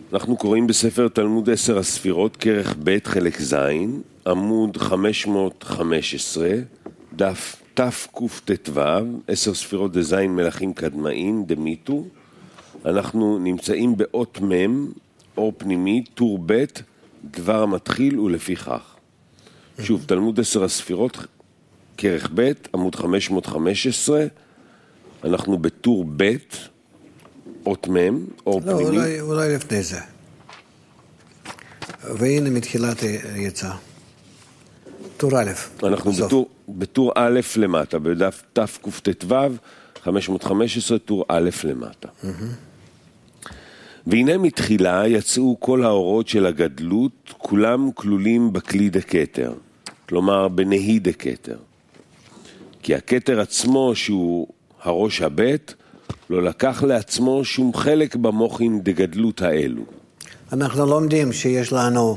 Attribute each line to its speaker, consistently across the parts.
Speaker 1: אנחנו קוראים בספר תלמוד 10 הספירות, כרך ב' חלק ז', עמוד 515, דף תקט"ו, 10 ספירות דזין מלכים קדמאים, דמיתו. אנחנו נמצאים באות מ', אור פנימי, טור ב', דבר המתחיל ולפיכך. שוב, תלמוד 10 הספירות, כרך ב', עמוד 515, אנחנו בטור ב', אות מ', אור פנימי.
Speaker 2: לא, אולי לפני זה. והנה מתחילת יצא. טור א'.
Speaker 1: אנחנו בטור א' למטה, בדף תקט"ו, 515, טור א' למטה. והנה מתחילה יצאו כל האורות של הגדלות, כולם כלולים בכלי דקטר, כלומר בנהי דקטר. כי הקטר עצמו, שהוא הראש הבית, לא לקח לעצמו שום חלק במוחין דגדלות האלו.
Speaker 2: אנחנו לומדים שיש לנו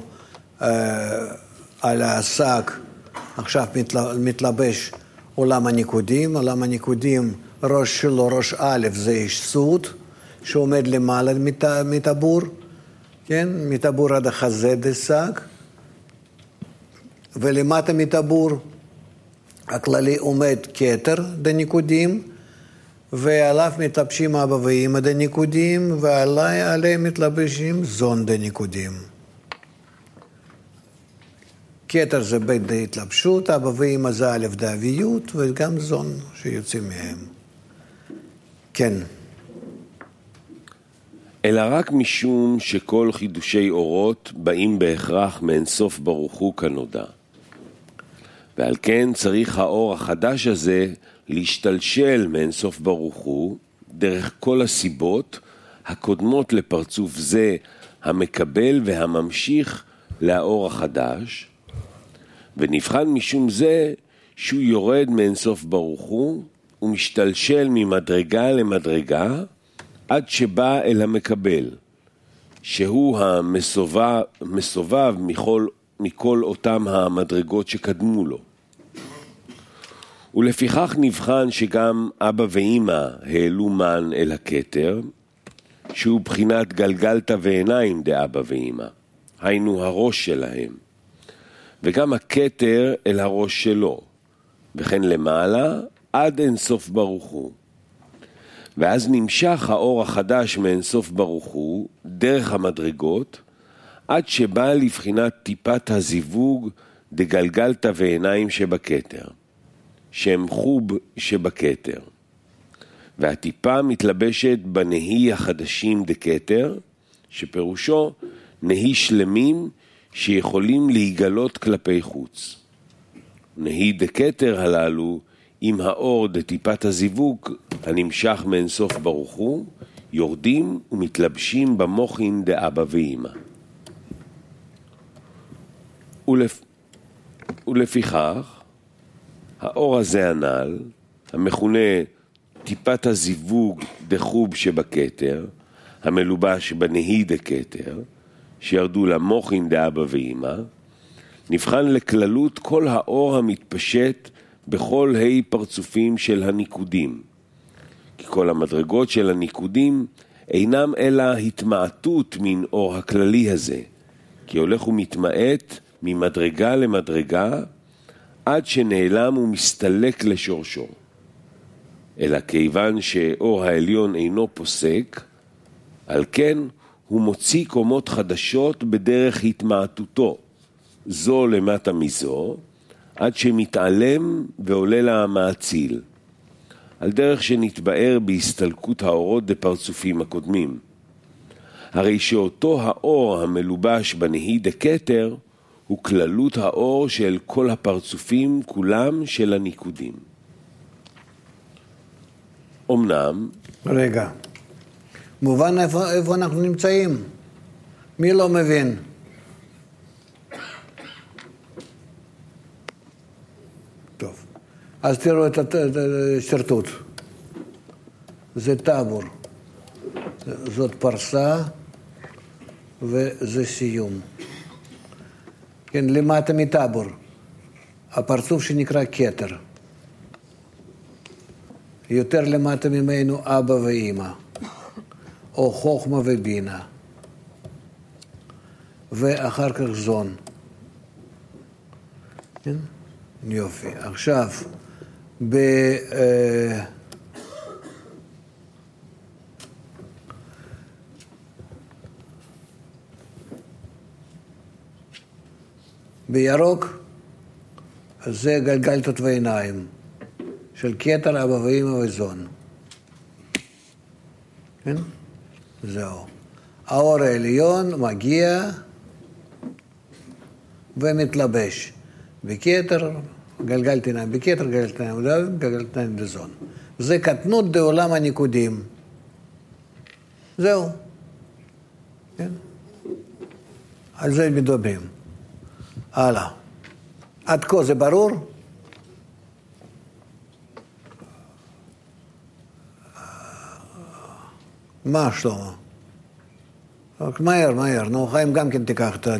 Speaker 2: על השק, עכשיו מתלבש עולם הניקודים. עולם הניקודים, ראש שלו, ראש א', זה איש סוד, שעומד למעלה מטבור, כן? מטבור עד החזה דשק, ולמטה מטבור הכללי עומד כתר דניקודים, ועליו מתלבשים אבא ואמא דניקודים, ועליהם מתלבשים זון דניקודים. כתר זה בית דהתלבשות, אבא ואמא זה א' דאביות, וגם זון שיוצאים מהם. כן.
Speaker 1: אלא רק משום שכל חידושי אורות באים בהכרח מאינסוף ברוך הוא כנודע. ועל כן צריך האור החדש הזה להשתלשל מאינסוף ברוך הוא דרך כל הסיבות הקודמות לפרצוף זה המקבל והממשיך לאור החדש, ונבחן משום זה שהוא יורד מאינסוף ברוך הוא ומשתלשל ממדרגה למדרגה עד שבא אל המקבל, שהוא המסובב מכל אותם המדרגות שקדמו לו. ולפיכך נבחן שגם אבא ואמא העלו מן אל הכתר, שהוא בחינת גלגלתא ועיניים דאבא ואמא, היינו הראש שלהם, וגם הכתר אל הראש שלו, וכן למעלה עד אינסוף ברוך הוא. ואז נמשך האור החדש מאינסוף ברוך הוא דרך המדרגות, עד שבא לבחינת טיפת הזיווג דגלגלתא ועיניים שבכתר, שהם חוב שבכתר. והטיפה מתלבשת בנהי החדשים דכתר, שפירושו נהי שלמים שיכולים להיגלות כלפי חוץ. נהי דכתר הללו עם האור דטיפת הזיווג הנמשך מאינסוף ברוך הוא, יורדים ומתלבשים במוחין דאבא ואמא. ולפיכך, האור הזה הנ"ל, המכונה טיפת הזיווג דחוב שבכתר, המלובש בנהי דכתר, שירדו למוחין דאבא ואמא, נבחן לכללות כל האור המתפשט בכל ה' פרצופים של הניקודים. כי כל המדרגות של הניקודים אינם אלא התמעטות מן אור הכללי הזה, כי הולך ומתמעט ממדרגה למדרגה, עד שנעלם ומסתלק לשורשו. אלא כיוון שאור העליון אינו פוסק, על כן הוא מוציא קומות חדשות בדרך התמעטותו, זו למטה מזו, עד שמתעלם ועולה לה המאציל, על דרך שנתבאר בהסתלקות האורות דפרצופים הקודמים. הרי שאותו האור המלובש בנהי דכתר, הוא כללות האור של כל הפרצופים כולם של הניקודים. אמנם,
Speaker 2: רגע, מובן איפה אנחנו נמצאים? מי לא מבין? טוב, אז תראו את השרטוט. זה טבור, זאת פרסה וזה סיום. כן, למטה מטבור, הפרצוף שנקרא כתר. יותר למטה ממנו אבא ואמא, או חוכמה ובינה. ואחר כך זון. כן? יופי. עכשיו, בירוק, זה גלגלתות ועיניים של כתר, אבא ואמא וזון. כן? זהו. האור העליון מגיע ומתלבש. בכתר, גלגלת עיניים בכתר, גלגלת עיניים בדברים, גלגלת עיניים בזון. זה קטנות בעולם הניקודים. זהו. כן? על זה מדברים. הלאה. עד כה זה ברור? מה שלמה? מהר, נו, חיים גם כן תיקח את...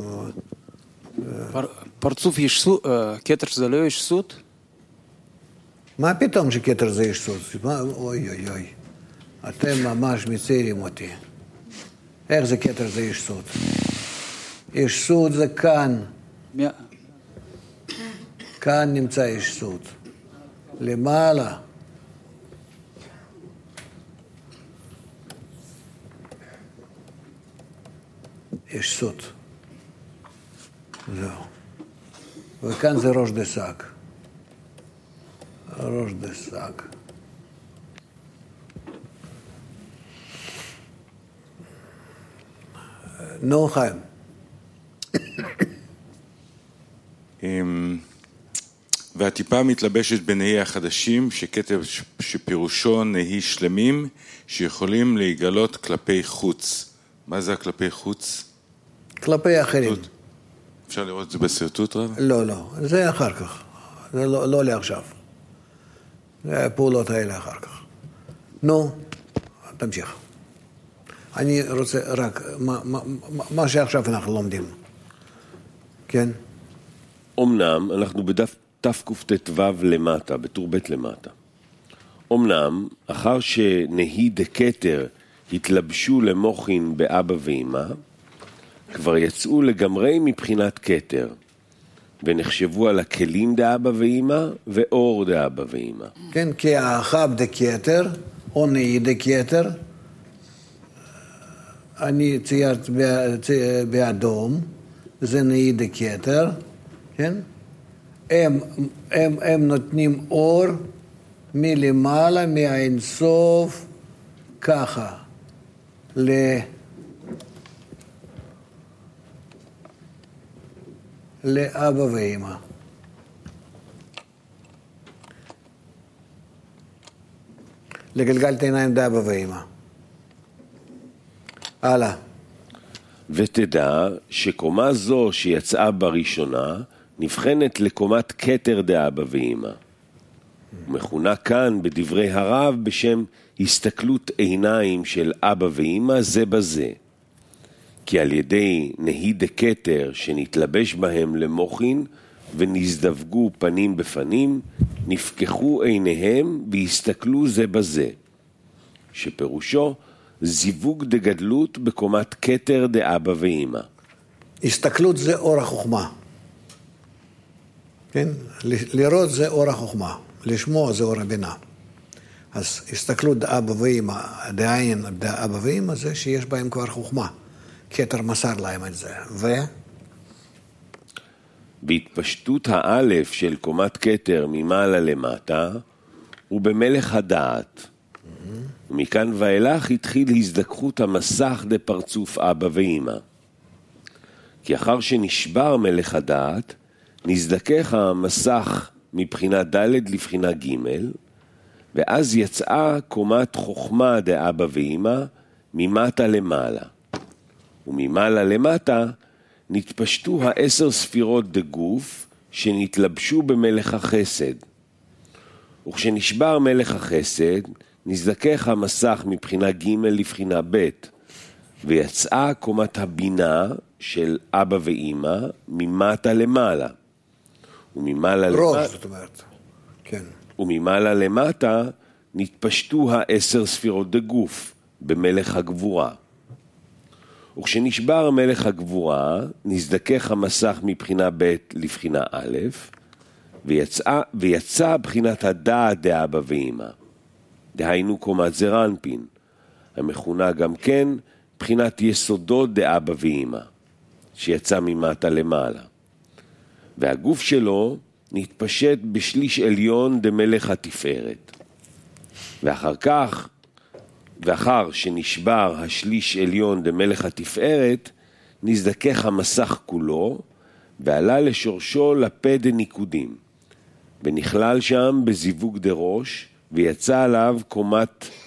Speaker 3: פרצוף ישסות, כתר זה לא ישסות?
Speaker 2: מה פתאום שכתר זה ישסות? אוי, אתם ממש מצעירים אותי. איך זה כתר זה ישסות? ישסות זה כאן. כאן נמצא ישסות. למעלה. ישסות. זהו. וכאן זה ראש דסק. ראש דסק. נו, חיים.
Speaker 4: והטיפה מתלבשת בנהי החדשים, שכתב שפירושו נהי שלמים, שיכולים להיגלות כלפי חוץ. מה זה הכלפי חוץ?
Speaker 2: כלפי אחרים.
Speaker 4: אפשר לראות את זה בסרטוט רב?
Speaker 2: לא, זה אחר כך. זה לא לעכשיו. זה הפעולות האלה אחר כך. נו, תמשיך. אני רוצה רק, מה שעכשיו אנחנו לומדים. כן?
Speaker 1: אמנם, אנחנו בדף תקט"ו למטה, בטור ב' למטה. אמנם, אחר שנהי דקטר התלבשו למוחין באבא ואמא, כבר יצאו לגמרי מבחינת כתר, ונחשבו על הכלים דאבא ואמא, ואור דאבא ואמא.
Speaker 2: כן, כי האחב דקטר, או נהי דקטר, אני ציירת באדום, זה נהי דקטר, כן? הם נותנים אור מלמעלה, מהאינסוף, ככה, לאבא ואמא. לגלגל את העיניים לאבא ואמא. הלאה.
Speaker 1: ותדע שקומה זו שיצאה בראשונה נבחנת לקומת כתר דאבא ואמא. ומכונה כאן בדברי הרב בשם הסתכלות עיניים של אבא ואמא זה בזה. כי על ידי נהי דקטר שנתלבש בהם למוחין ונזדווגו פנים בפנים, נפקחו עיניהם והסתכלו זה בזה. שפירושו זיווג דגדלות בקומת כתר דאבא ואמא.
Speaker 2: הסתכלות זה אור החוכמה. כן? לראות זה אור החוכמה. לשמוע זה אור הבינה. אז הסתכלות דאבא ואמא, דעין דאבא ואמא זה שיש בהם כבר חוכמה. כתר מסר להם את זה.
Speaker 1: בהתפשטות האלף של קומת כתר ממעלה למטה, הוא במלך הדעת. ומכאן ואילך התחיל הזדככות המסך דפרצוף אבא ואמא. כי אחר שנשבר מלך הדעת, נזדכך המסך מבחינה ד' לבחינה ג', ואז יצאה קומת חוכמה דאבא ואמא ממטה למעלה. וממעלה למטה נתפשטו 10 ספירות דגוף שנתלבשו במלך החסד. וכשנשבר מלך החסד, נזדכך המסך מבחינה ג' לבחינה ב', ויצאה קומת הבינה של אבא ואמא ממטה למעלה. וממעלה
Speaker 2: ראש, זאת אומרת. כן.
Speaker 1: וממעלה למטה נתפשטו 10 ספירות דגוף במלך הגבורה. וכשנשבר מלך הגבורה, נזדכך המסך מבחינה ב' לבחינה א', ויצא בחינת הדעת דאבא ואמא. דהיינו קומת זעיר אנפין, המכונה גם כן בחינת יסודות דאבא ואמא, שיצא ממטה למעלה. והגוף שלו נתפשט בשליש עליון דמלך התפארת. ואחר שנשבר השליש עליון דמלך התפארת, נזדכך המסך כולו, ועלה לשורשו לפה דניקודים, ונכלל שם בזיווג דראש, ויצא עליו קומה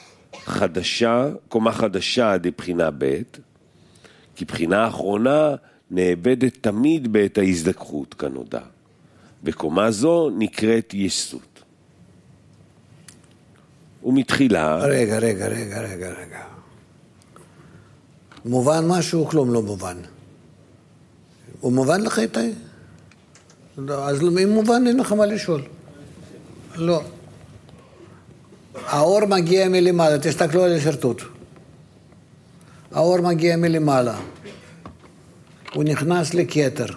Speaker 1: חדשה דבחינה ב', כי בחינה האחרונה נאבדת תמיד בעת ההזדככות כנודע, וקומה זו נקראת יסות. ומתחילה...
Speaker 2: רגע. מובן משהו, כלום לא מובן. הוא מובן לך איתי? אז אם מובן, אין לך מה לשאול. לא. האור מגיע מלמעלה, תסתכלו על השרטוט. האור מגיע מלמעלה. הוא נכנס לכתר.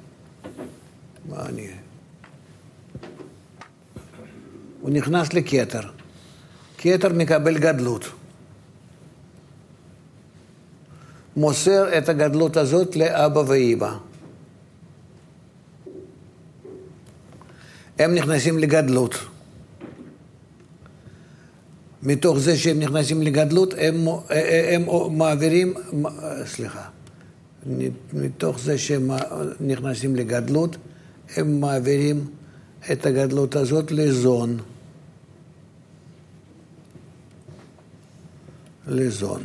Speaker 2: הוא נכנס לכתר. כתר מקבל גדלות. מוסר את הגדלות הזאת לאבא ואמא. הם נכנסים לגדלות. מתוך זה שהם נכנסים לגדלות, הם מעבירים, מתוך זה שהם נכנסים לגדלות, הם מעבירים את הגדלות הזאת לזון. לזון.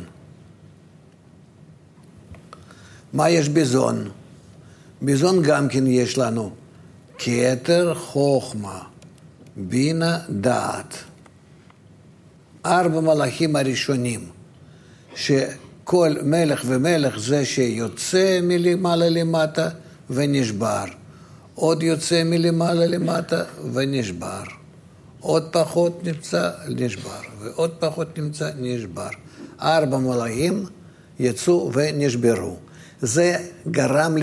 Speaker 2: מה יש בזון? בזון גם כן יש לנו כתר, חוכמה, בינה, דעת. 4 מלאכים הראשונים, שכל מלך ומלך זה שיוצא מלמעלה למטה ונשבר. עוד יוצא מלמעלה למטה ונשבר. עוד פחות נמצא, נשבר. ועוד פחות נמצא, נשבר. 4 מלאכים יצאו ונשברו. זה גרם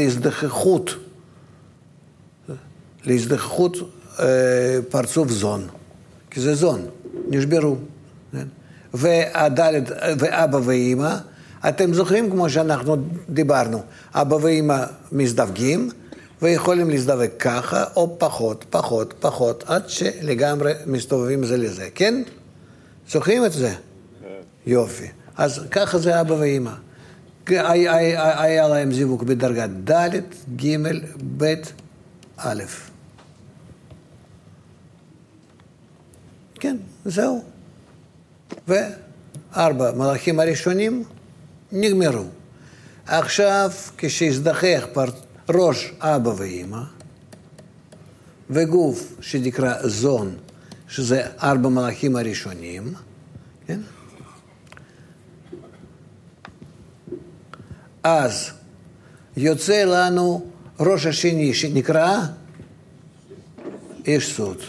Speaker 2: להזדככות פרצוף זון. כי זה זון, נשברו. והדלת, ואבא ואמא, אתם זוכרים כמו שאנחנו דיברנו, אבא ואמא מזדווגים, ויכולים להזדווג ככה, או פחות, עד שלגמרי מסתובבים זה לזה, כן? זוכרים את זה? יופי. אז ככה זה אבא ואמא. היה להם זיווג בדרגת ד', ג', ב', א'. כן, זהו. 4 מלאכים הראשונים נגמרו. עכשיו, כשהזדכך ראש אבא ואמא, וגוף שנקרא זון, שזה 4 מלאכים הראשונים, כן? אז יוצא לנו ראש השני שנקרא איש סוד.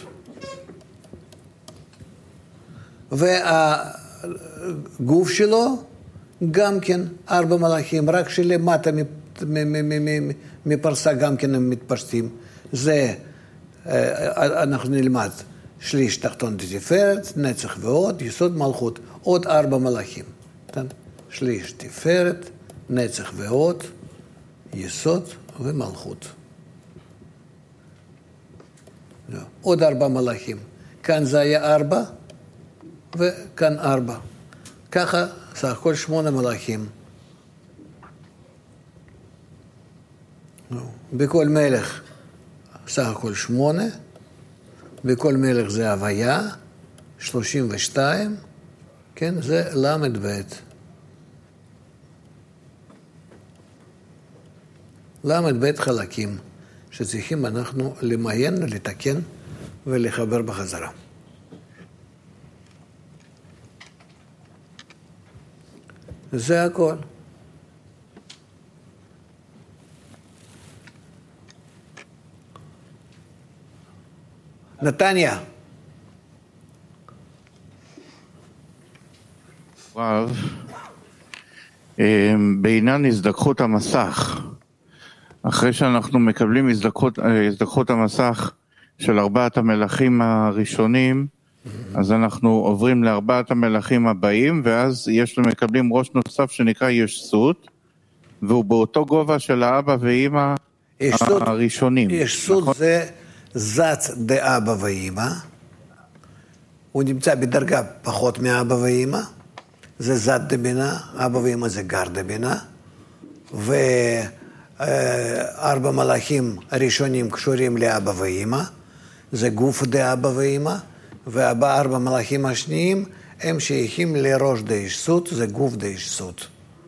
Speaker 2: והגוף שלו גם כן 4 מלאכים, רק שלמטה מפרסה גם כן הם מתפשטים. זה אנחנו נלמד שליש תחתון תפארת, נצח ועוד, יסוד מלכות, עוד 4 מלאכים. שליש תפארת, נצח ועוד, יסוד ומלכות. עוד 4 מלאכים. כאן זה היה 4 וכאן 4. ככה סך הכל 8 מלאכים. בכל מלך סך הכל 8, בכל מלך זה הוויה, 32, כן, זה למד ב'. למד ב' חלקים שצריכים אנחנו למיין, לתקן ולחבר בחזרה. זה הכל. נתניה.
Speaker 5: רב, בעניין הזדככות המסך, אחרי שאנחנו מקבלים הזדככות המסך של 4 המלכים הראשונים, אז אנחנו עוברים ל4 המלכים הבאים, ואז מקבלים ראש נוסף שנקרא ישסות, והוא באותו גובה של האבא ואמא הראשונים.
Speaker 2: ישסות נכון? זה זת דאבא ואמא, הוא נמצא בדרגה פחות מאבא ואמא, זה זת דבינה, אבא ואמא זה גר דבינה, ו4 מלאכים הראשונים קשורים לאבא ואמא, זה גוף דאבא ואמא, ו4 מלאכים השניים הם שייכים לראש דאישסות, זה גוף דאישסות.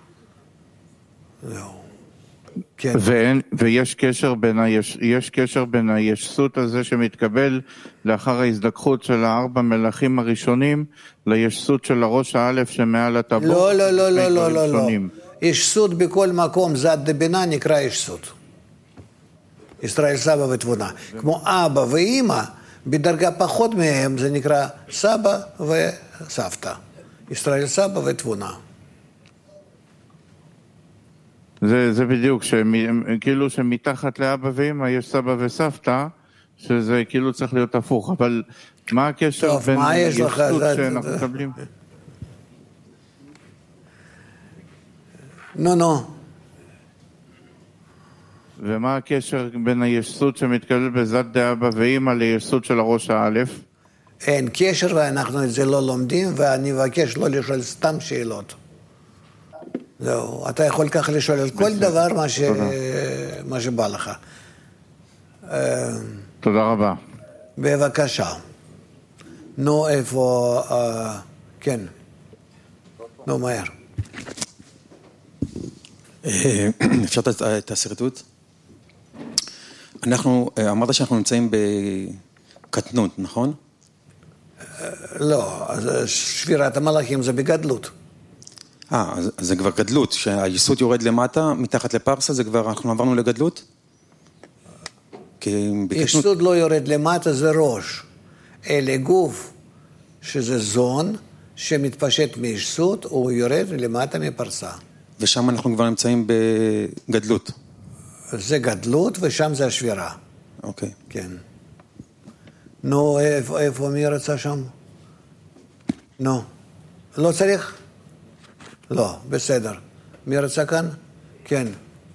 Speaker 2: זהו. כן.
Speaker 5: ויש קשר בין הישסות הזה שמתקבל לאחר ההזדככות של 4 מלאכים הראשונים, לישסות של הראש האלף שמעל הטבור?
Speaker 2: לא. ישסות בכל מקום, זת דבינה נקרא ישסות. ישראל סבא ותבונה. כמו אבא ואמא, בדרגה פחות מהם זה נקרא סבא וסבתא. ישראל סבא ותבונה.
Speaker 5: זה בדיוק, כאילו שמתחת לאבא ואמא יש סבא וסבתא, שזה כאילו צריך להיות הפוך, אבל מה הקשר בין ישסות שאנחנו מקבלים?
Speaker 2: נו.
Speaker 5: ומה הקשר בין הישסות שמתקבל בזת דאבא ואמא לישסות של הראש האלף?
Speaker 2: אין קשר ואנחנו את זה לא לומדים, ואני מבקש לא לשאול סתם שאלות. זהו, אתה יכול ככה לשאול על כל דבר מה שבא לך.
Speaker 5: תודה רבה.
Speaker 2: בבקשה. נו, איפה... כן. נו, מהר.
Speaker 6: אפשר את השרטוט? אמרת שאנחנו נמצאים בקטנות, נכון?
Speaker 2: לא, שבירת המלאכים זה בגדלות.
Speaker 6: אז זה כבר גדלות, שהיסוד יורד למטה, מתחת לפרסה, זה כבר, אנחנו עברנו לגדלות?
Speaker 2: יסוד לא יורד למטה, זה ראש. אלה גוף, שזה זון, שמתפשט מיסוד, הוא יורד למטה מפרסה.
Speaker 6: ושם אנחנו כבר נמצאים בגדלות.
Speaker 2: זה גדלות, ושם זה השבירה.
Speaker 6: אוקיי.
Speaker 2: כן. נו, איפה מי רצה שם? נו. לא צריך? לא, בסדר. מי רצה כאן? כן.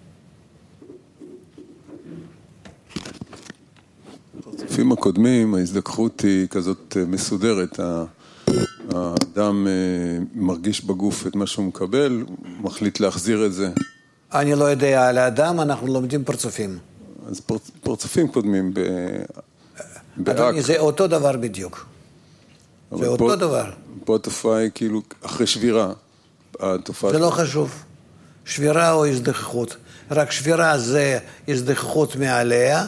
Speaker 7: בפרצופים הקודמים, ההזדככות היא כזאת מסודרת. האדם מרגיש בגוף את מה שהוא מקבל, מחליט להחזיר את זה.
Speaker 2: אני לא יודע על האדם, אנחנו לומדים פרצופים.
Speaker 7: אז פרצופים קודמים
Speaker 2: אדוני, זה אותו דבר בדיוק. זה אותו דבר.
Speaker 7: פה התופעה היא כאילו אחרי שבירה.
Speaker 2: זה לא חשוב. שבירה או הזדככות. רק שבירה זה הזדככות מעליה,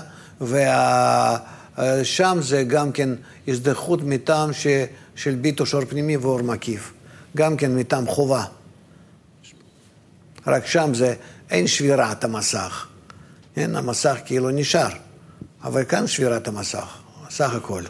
Speaker 2: ושם זה גם כן הזדככות מטעם של ביטו שור פנימי ואור מקיף. גם כן מטעם חובה. רק שם זה אין שבירת המסך. אין, המסך כאילו נשאר. אבל כאן שבירת המסך. סך הכל.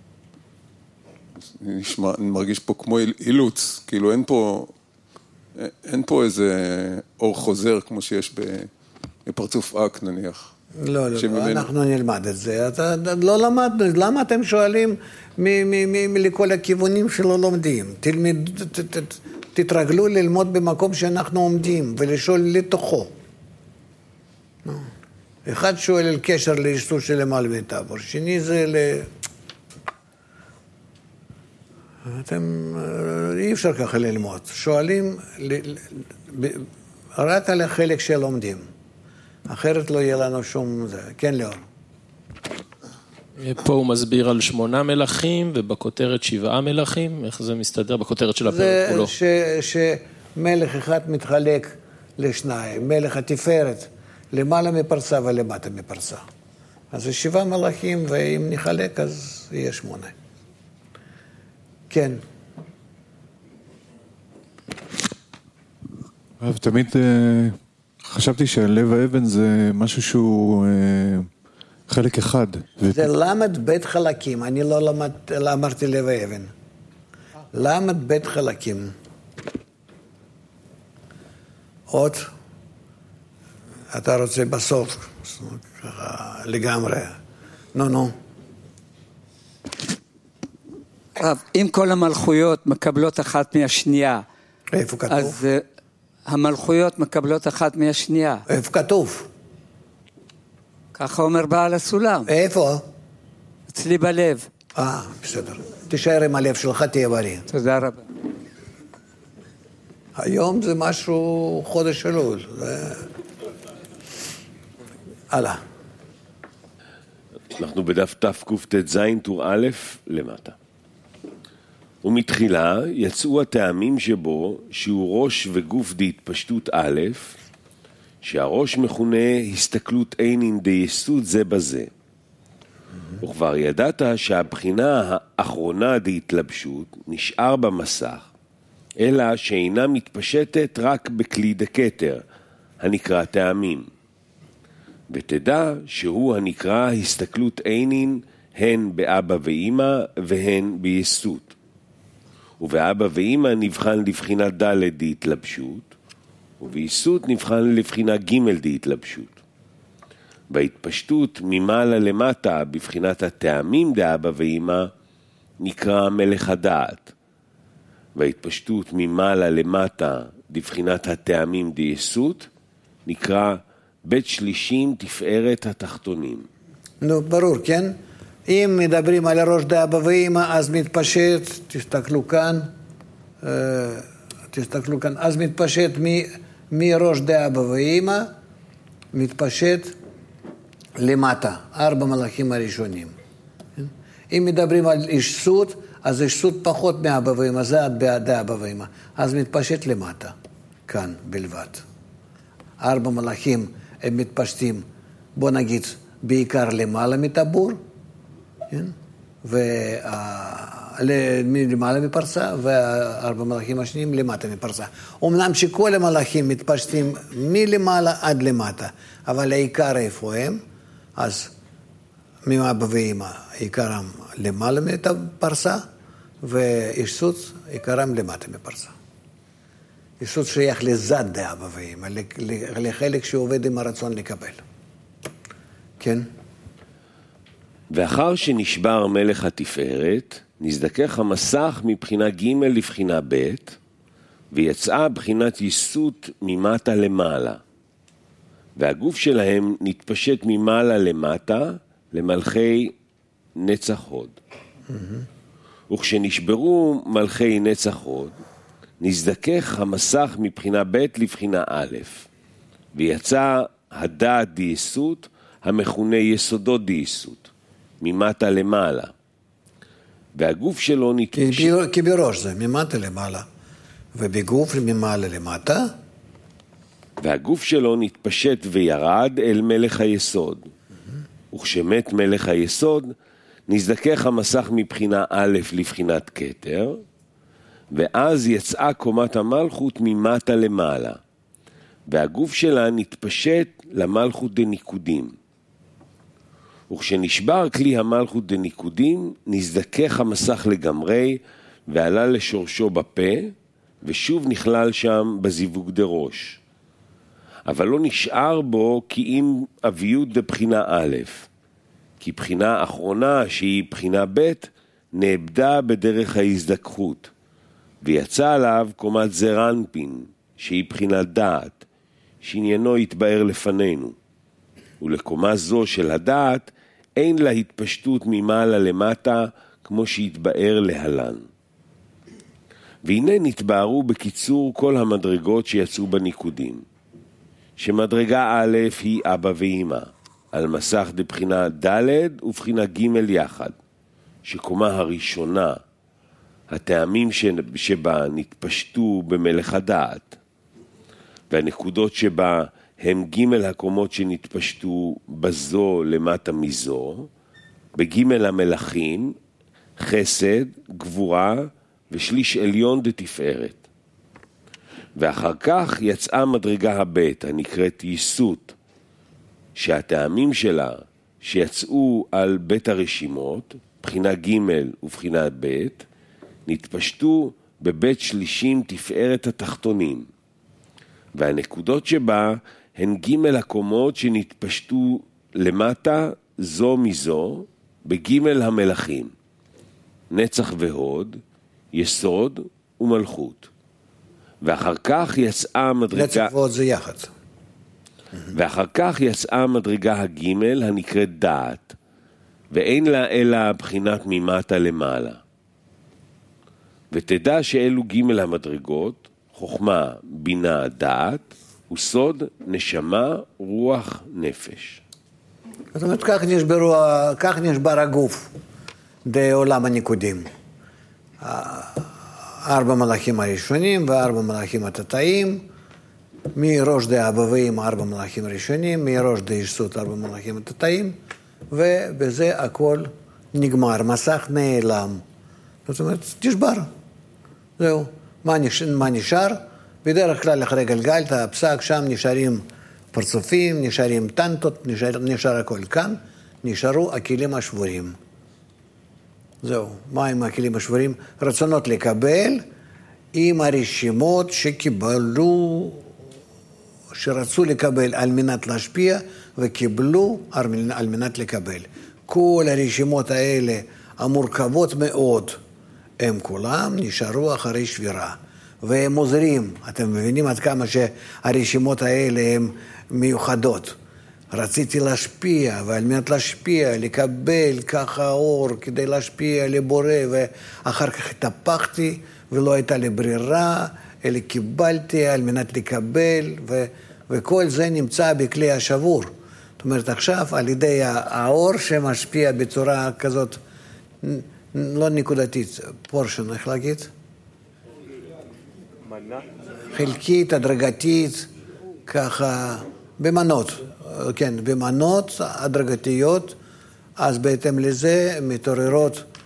Speaker 7: אני מרגיש פה כמו אילוץ. כאילו אין פה איזה אור חוזר כמו שיש בפרצוף אק נניח.
Speaker 2: לא, אנחנו נלמד את זה. לא למדנו, למה אתם שואלים מכל הכיוונים שלא לומדים? תתרגלו ללמוד במקום שאנחנו עומדים ולשאול לתוכו. אחד שואל על קשר ליסוד של למעלה מטבור, שני זה אתם אי אפשר ככה ללמוד. שואלים רק על החלק שלומדים. אחרת לא יהיה לנו שום... כן, ליאור.
Speaker 8: פה הוא מסביר על 8 מלכים, ובכותרת 7 מלכים. איך זה מסתדר בכותרת של הפרק כולו?
Speaker 2: זה שמלך אחד מתחלק לשניים. מלך התפארת, למעלה מפרסה ולמטה מפרסה. אז זה 7 מלכים, ואם נחלק אז יהיה 8. כן.
Speaker 9: תמיד חשבתי שהלב האבן זה משהו שהוא חלק אחד.
Speaker 2: זה למד בית חלקים, אני לא אמרתי לב האבן. למד בית חלקים. עוד? אתה רוצה בסוף, ככה לגמרי. נו.
Speaker 10: אם כל המלכויות מקבלות אחת מהשנייה,
Speaker 2: איפה כתוב?
Speaker 10: אז המלכויות מקבלות אחת מהשנייה.
Speaker 2: איפה כתוב?
Speaker 10: ככה אומר בעל הסולם.
Speaker 2: איפה?
Speaker 10: אצלי בלב.
Speaker 2: בסדר. תישאר עם הלב שלך, תהיה בריא.
Speaker 10: תודה רבה.
Speaker 2: היום זה משהו חודש אלול. הלאה.
Speaker 1: אנחנו בדף תקט"ז טור א' למטה. ומתחילה יצאו הטעמים שבו שהוא ראש וגוף דהתפשטות א', שהראש מכונה הסתכלות עינין דייסות זה בזה. וכבר ידעת שהבחינה האחרונה דהתלבשות נשאר במסך, אלא שאינה מתפשטת רק בכלי דקטר, הנקרא טעמים. ותדע שהוא הנקרא הסתכלות עינין הן באבא ואמא והן בייסות. ובאבא ואמא נבחן לבחינת ד' דהתלבשות, ובייסות נבחן לבחינה ג' דהתלבשות. בהתפשטות ממעלה למטה בבחינת הטעמים דאבא ואמא נקרא מלך הדעת. וההתפשטות ממעלה למטה בבחינת הטעמים דייסות נקרא בית שלישים תפארת התחתונים.
Speaker 2: נו, ברור, כן? אם מדברים על הראש דאבא ואמא, אז מתפשט, תסתכלו כאן, אז מתפשט מראש דאבא ואמא, מתפשט למטה, 4 מלאכים הראשונים. אם מדברים על אישסות, אז אישסות פחות מאבא ואמא, זה עד דאבא ואמא, אז מתפשט למטה, כאן בלבד. 4 מלאכים הם מתפשטים, בוא נגיד, בעיקר למעלה מטבור, כן? למעלה מפרסה, והארבע מלאכים השניים למטה מפרסה. אמנם שכל המלאכים מתפשטים מלמעלה עד למטה, אבל העיקר איפה הם? אז מאבא ואמא עיקרם למעלה מפרסה, ואישסות עיקרם למטה מפרסה. אישסות שייך לזד דאבא ואמא, לחלק שעובד עם הרצון לקבל. כן?
Speaker 1: ואחר שנשבר מלך התפארת, נזדכך המסך מבחינה ג' לבחינה ב', ויצאה בחינת ייסות ממטה למעלה. והגוף שלהם נתפשט ממעלה למטה למלכי נצח הוד. וכשנשברו מלכי נצח הוד, נזדכך המסך מבחינה ב' לבחינה א', ויצא הדעת דייסות המכונה יסודות דייסות, ממטה למעלה. והגוף שלו נתפשט...
Speaker 2: כי בראש זה ממטה למעלה, ובגוף ממעלה למטה.
Speaker 1: והגוף שלו נתפשט וירד אל מלך היסוד. וכשמת מלך היסוד, נזדכך המסך מבחינה א' לבחינת כתר, ואז יצאה קומת המלכות ממטה למעלה, והגוף שלה נתפשט למלכות דניקודים. וכשנשבר כלי המלכות דניקודים, נזדכך המסך לגמרי, ועלה לשורשו בפה, ושוב נכלל שם בזיווג דראש. אבל לא נשאר בו כי אם אביות דבחינה א', כי בחינה אחרונה שהיא בחינה ב', נאבדה בדרך ההזדככות, ויצא עליו קומת זרנפין, שהיא בחינת דעת, שעניינו יתבאר לפנינו. ולקומה זו של הדעת, אין לה התפשטות ממעלה למטה, כמו שהתבאר להלן. והנה נתבארו בקיצור כל המדרגות שיצאו בניקודים, שמדרגה א' היא אבא ואמא, על מסך דבחינה ד' ובחינה ג' יחד, שקומה הראשונה, הטעמים שבה נתפשטו במלך הדעת, והנקודות שבה הם ג' הקומות שנתפשטו בזו למטה מזו, בג' המלאכים, חסד, גבורה ושליש עליון דתפארת. ואחר כך יצאה מדרגה הבית הנקראת ייסות, שהטעמים שלה שיצאו על בית הרשימות, בחינה ג' ובחינה ב', נתפשטו בבית שלישים תפארת התחתונים, והנקודות שבה הן ג' הקומות שנתפשטו למטה זו מזו בג' המלכים, נצח והוד, יסוד ומלכות. ואחר כך יצאה המדרגה...
Speaker 2: נצח והוד זה יחד.
Speaker 1: ואחר כך יצאה המדרגה הג' הנקראת דעת, ואין לה אלא בחינת ממטה למעלה. ותדע שאלו ג' המדרגות, חוכמה, בינה, דעת, וסוד, נשמה, רוח, נפש.
Speaker 2: זאת אומרת, כך נשבר הגוף בעולם הניקודים. 4 מלאכים הראשונים ו4 מלאכים התתאים, מראש דאבווים 4 מלאכים ראשונים, מראש דאיסות 4 מלאכים התתאים, ובזה הכל נגמר, מסך נעלם. זאת אומרת, נשבר. זהו. מה נשאר? בדרך כלל אחרי גלגלת, הפסק, שם נשארים פרצופים, נשארים טנטות, נשאר הכל כאן, נשארו הכלים השבורים. זהו. מה עם הכלים השבורים? רצונות לקבל עם הרשימות שקיבלו, שרצו לקבל על מנת להשפיע וקיבלו על מנת לקבל. כל הרשימות האלה המורכבות מאוד, הם כולם נשארו אחרי שבירה. והם עוזרים, אתם מבינים עד כמה שהרשימות האלה הן מיוחדות. רציתי להשפיע, ועל מנת להשפיע, לקבל ככה אור כדי להשפיע לבורא, ואחר כך התהפכתי ולא הייתה לי ברירה, אלא קיבלתי על מנת לקבל, וכל זה נמצא בכלי השבור. זאת אומרת, עכשיו על ידי האור שמשפיע בצורה כזאת, לא נקודתית, פורשן, איך להגיד? חלקית, הדרגתית, ככה, במנות, כן, במנות הדרגתיות, אז בהתאם לזה מתעוררות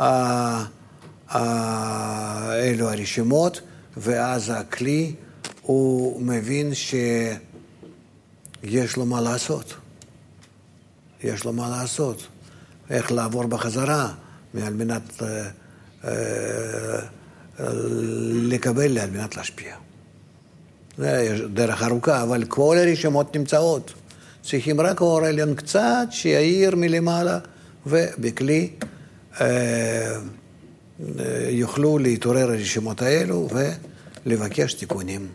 Speaker 2: אלו הרשימות, ואז הכלי הוא מבין שיש לו מה לעשות. יש לו מה לעשות. איך לעבור בחזרה, על מנת לקבל, על מנת להשפיע. זה דרך ארוכה, אבל כל הרשימות נמצאות. צריכים רק אור עליון קצת שיעיר מלמעלה, ובכלי יוכלו להתעורר הרשימות האלו ולבקש תיקונים.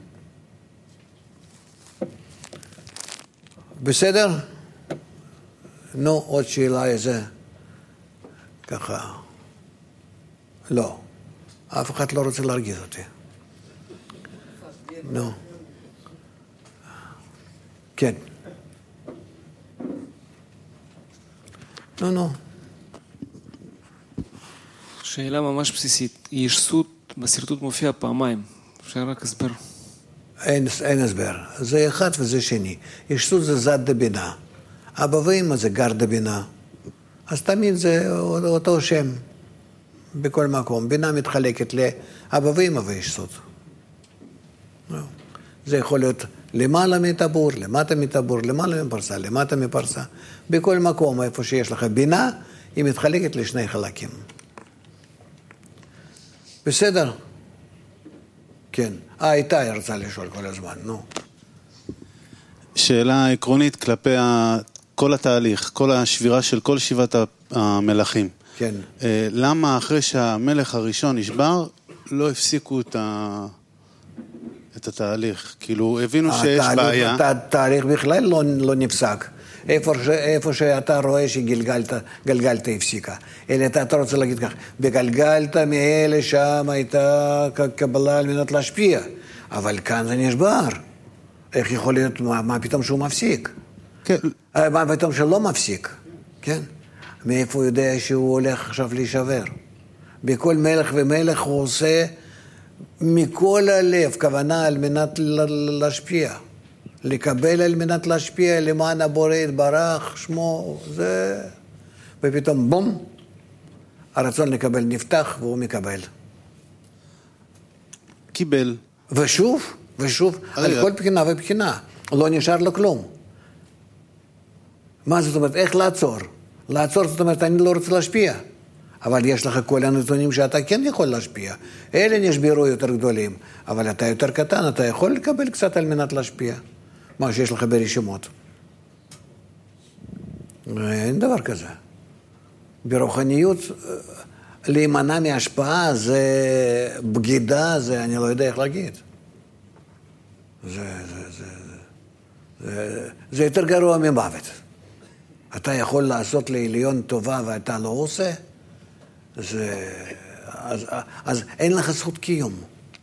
Speaker 2: בסדר? נו, עוד שאלה איזה? ככה. לא. אף אחד לא רוצה להרגיז אותי. נו. כן. נו.
Speaker 3: שאלה ממש בסיסית. ישסות בסרטוט מופיע פעמיים. אפשר רק הסבר?
Speaker 2: אין הסבר. זה אחד וזה שני. ישסות זה זד דבינה. אבווים זה גר דבינה. אז תמיד זה אותו שם. בכל מקום. בינה מתחלקת לאבווים וישסות. זה יכול להיות למעלה מטבור, למטה מטבור, למעלה מפרסה, למטה מפרסה. בכל מקום, איפה שיש לך בינה, היא מתחלקת לשני חלקים. בסדר? כן. איתי רצה לשאול כל הזמן, נו.
Speaker 11: שאלה עקרונית כלפי כל התהליך, כל השבירה של כל 7 המלכים.
Speaker 2: כן.
Speaker 11: למה אחרי שהמלך הראשון נשבר, לא הפסיקו את התהליך? כאילו, הבינו שיש בעיה.
Speaker 2: התהליך בכלל לא נפסק. איפה שאתה רואה שגלגלת הפסיקה. אלא אתה רוצה להגיד כך, בגלגלת מאלה שם הייתה קבלה על מנת להשפיע. אבל כאן זה נשבר. איך יכול להיות, מה פתאום שהוא מפסיק?
Speaker 11: כן.
Speaker 2: מה פתאום שלא מפסיק? כן. מאיפה הוא יודע שהוא הולך עכשיו להישבר? בכל מלך ומלך הוא עושה מכל הלב, כוונה על מנת להשפיע. לקבל על מנת להשפיע למען הבורא יתברך, שמו, זה... ופתאום בום, הרצון לקבל נפתח והוא מקבל.
Speaker 11: קיבל.
Speaker 2: ושוב, על כל בחינה ובחינה. לא נשאר לו כלום. מה זאת אומרת? איך לעצור? לעצור זאת אומרת, אני לא רוצה להשפיע. אבל יש לך כל הנתונים שאתה כן יכול להשפיע. אלה נשברו יותר גדולים, אבל אתה יותר קטן, אתה יכול לקבל קצת על מנת להשפיע. מה שיש לך ברשימות. אין דבר כזה. ברוחניות, להימנע מהשפעה זה בגידה, זה אני לא יודע איך להגיד. זה יותר גרוע ממוות. אתה יכול לעשות לעליון טובה ואתה לא עושה, אז אין לך זכות קיום.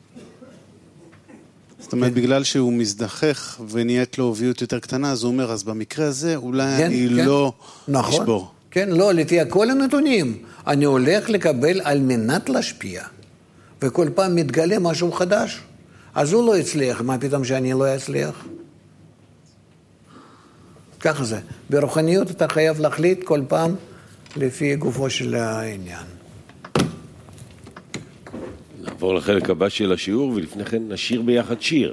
Speaker 11: זאת אומרת, בגלל שהוא מזדחך ונהיית לו אוביות יותר קטנה, אז הוא אומר, אז במקרה הזה אולי אני לא אשבור.
Speaker 2: כן, לא, לפי כל הנתונים, אני הולך לקבל על מנת להשפיע, וכל פעם מתגלה משהו חדש, אז הוא לא יצליח, מה פתאום שאני לא אצליח? ככה זה. ברוחניות אתה חייב להחליט כל פעם לפי גופו של העניין.
Speaker 1: נעבור לחלק הבא של השיעור, ולפני כן נשיר ביחד שיר.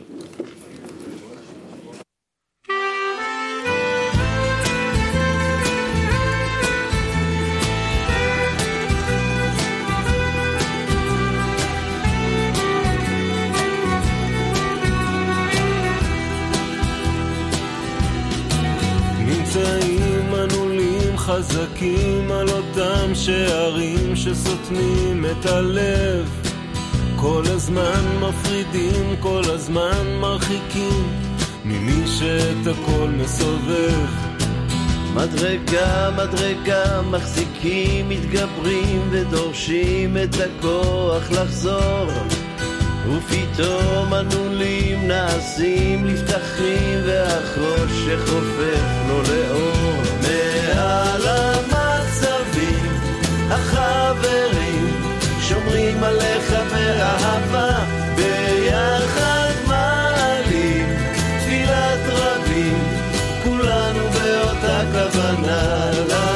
Speaker 12: חזקים על אותם שערים שסותמים את הלב, כל הזמן מפרידים, כל הזמן מרחיקים ממי שאת הכל מסובב.
Speaker 13: מדרגה, מדרגה, מחזיקים, מתגברים ודורשים את הכוח לחזור, ופתאום הנולים נעשים לפתחים והחושך הופך לו לאור. מעל המצבים החברים שומרים עליך באהבה, ביחד מעלים תפילת רבים, כולנו באותה כוונה.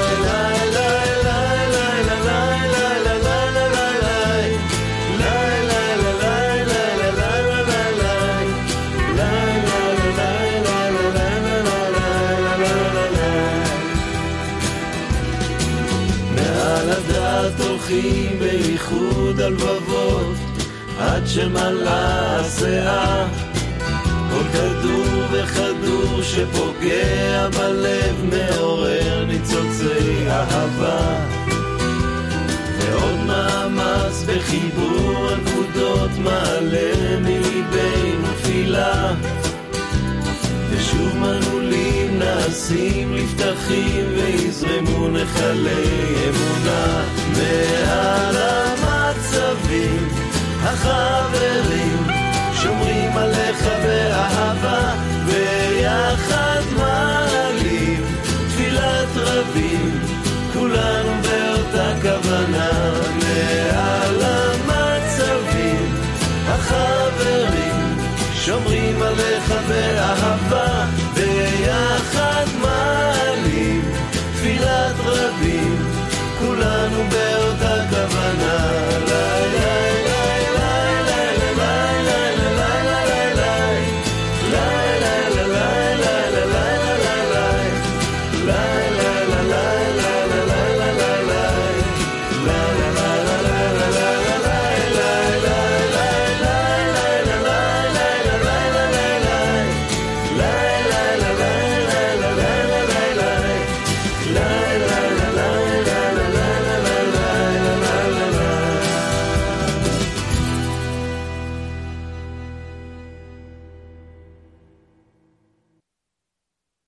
Speaker 13: בייחוד הלבבות עד שמלאה הסאה, כל כדור וכדור שפוגע בלב מעורר ניצוצי אהבה, ועוד מאמץ בחיבור הנקודות מעלה מליבנו תפילה, ושוב מנעולים נעשים לפתחים ויזרמו נחלי אמונה. מעל המצבים החברים שומרים עליך באהבה,